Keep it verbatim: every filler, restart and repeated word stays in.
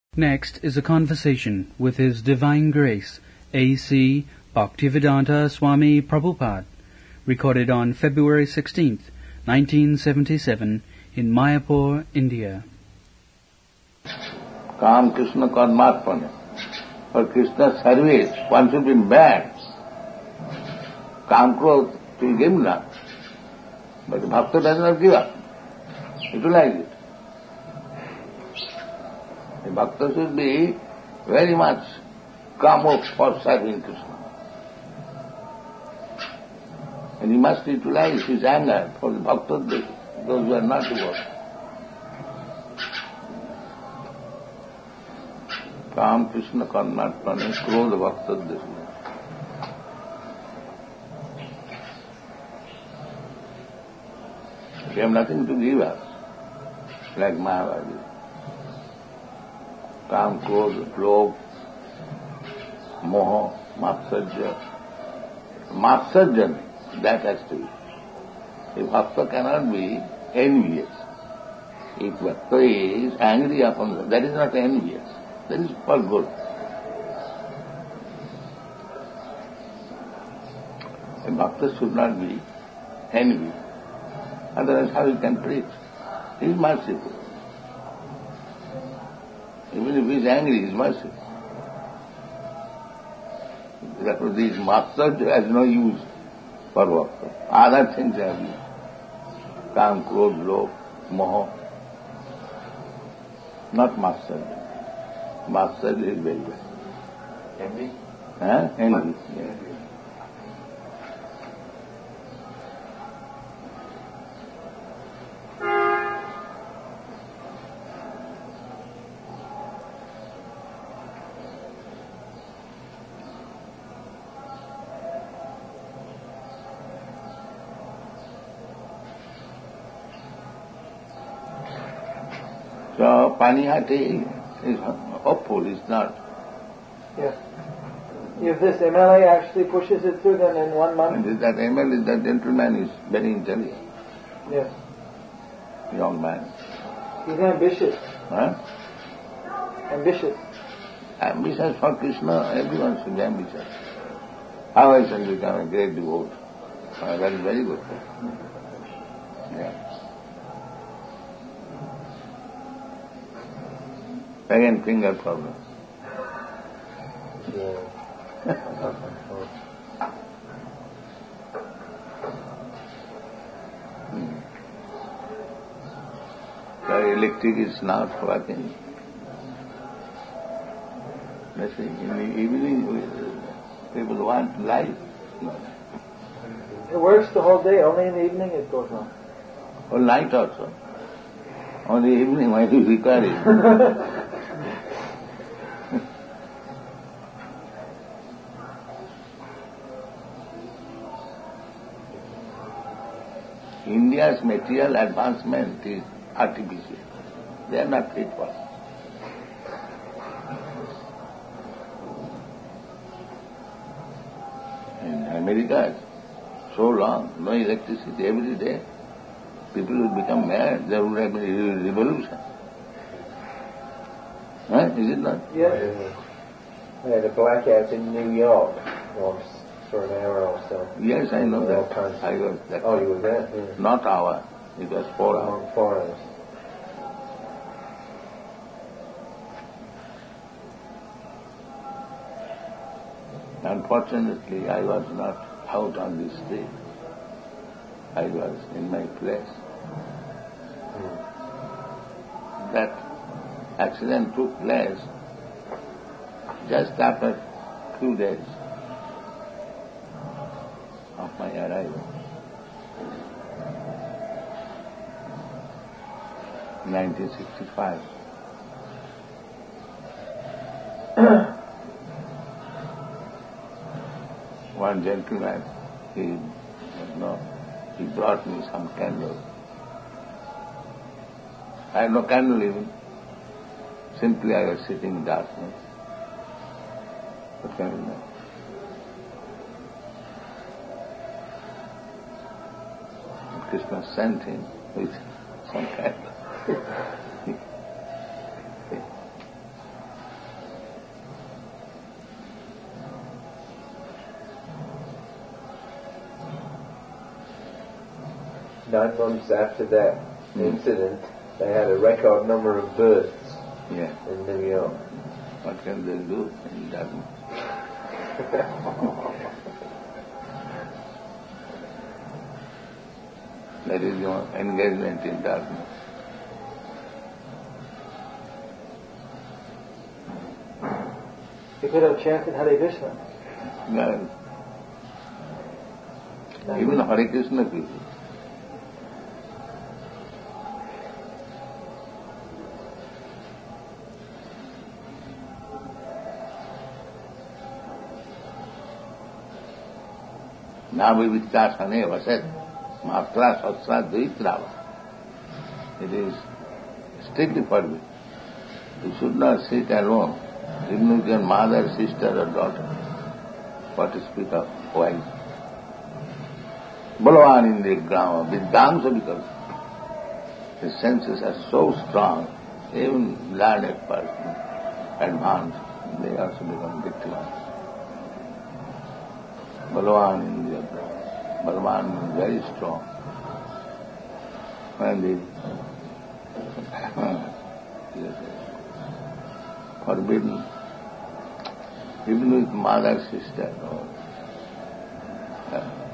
Next is a conversation with His Divine Grace, A C Bhaktivedanta Swami Prabhupada, recorded on February sixteenth, nineteen seventy-seven, in Mayapur, India. Kam Krishna Karmarpana. For Krishna's service, one should be mad. Kam Krodh will give not. But the Bhakta does not give up. Utilize it. The Bhakta should be very much come up for serving Krishna. And he must utilize his anger for the Bhakta, those who are not devoted. Kam Krishna Karmarpana Krodha Bhakta Desi. They have nothing to give us, like Mahavadi. Kam, Krodha, Lobh, Moha, Matsarja. Matsarja, that has to be. A Bhakta cannot be envious. If Bhakta is angry upon that, that is not envious. That is for good. A Bhakta should not be envy. Otherwise how he can preach? He is merciful. Even if he is angry, he is merciful. Therefore this Matsarja has no use for Bhakta. Other things have use. Kam, Krodh, Lobh, Moha. Not Matsarja. Matsarja is very bad. Envy? Huh? Envy. Yeah. So, Panihati is hopeful, it's not. Yes. If this M L A actually pushes it through, then in one month... And that M L A, that gentleman is very intelligent. Yes. Young man. He's ambitious. Huh? Ambitious. Ambitious for Krishna, everyone should be ambitious. How I shall become a great devotee? Uh, that is very good. Yeah. Again, finger problem. hmm. The electric is not working. Let's see, in the evening, people want light. It works the whole day, only in the evening it goes on. Or night also. Only evening, why do you require it? India's material advancement is artificial. They are not fit for it. In America, so long, no electricity every day. People would become mad. There would have been a revolution. Huh? Is it not? Yes. They had a blackout in New York once for an hour or so. Yes, I know All that. kinds of- I was that. Oh, you were there? Yeah. Not hour. It was four hours. Oh, four hours. Unfortunately, I was not out on the street. I was in my place. That accident took place just after two days of my arrival. nineteen sixty-five. One gentleman, he, you know, he brought me some candles. I had no candle even. Simply I was sitting in darkness. What can I do? Krishna sent him with some candle. nine months after that Mm. incident, they had a record number of births Yeah. in New York. What can they do in darkness? That is your engagement in darkness. You could have chanted Hare Krishna. Well, even Hare Krishna people. Navivittasane vaset matra satra dvitrava. It is strictly forbidden. You should not sit alone, even with your mother, sister or daughter. What to speak of wife. Balavan in the ground, Viddhamsa, because the senses are so strong, even learned person, advanced, they also become victims. Balavan in the ground. Balavan is very strong. When the forbidden, even with mother, sister, or uh,